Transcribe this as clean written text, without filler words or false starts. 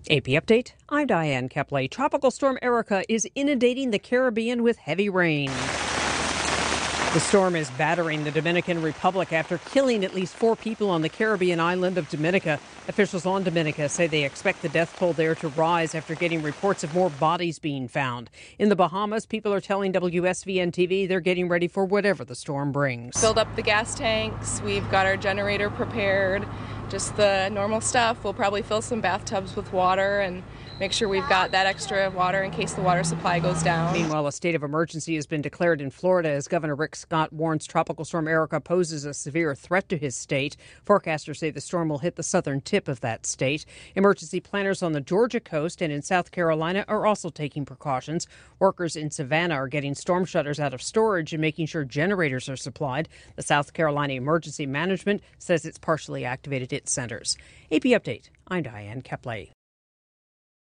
AP Update, I'm Diane Kepley. Tropical Storm Erica is inundating the Caribbean with heavy rain. The storm is battering the Dominican Republic after killing at least 4 people on the Caribbean island of Dominica. Officials on Dominica say they expect the death toll there to rise after getting reports of more bodies being found. In the Bahamas, people are telling WSVN TV they're getting ready for whatever the storm brings. Filled up the gas tanks. We've got our generator prepared. Just the normal stuff. We'll probably fill some bathtubs with water and make sure we've got that extra water in case the water supply goes down. Meanwhile, a state of emergency has been declared in Florida as Governor Rick Scott warns Tropical Storm Erica poses a severe threat to his state. Forecasters say the storm will hit the southern tip of that state. Emergency planners on the Georgia coast and in South Carolina are also taking precautions. Workers in Savannah are getting storm shutters out of storage and making sure generators are supplied. The South Carolina Emergency Management says it's partially activated its centers. AP Update, I'm Diane Kepley.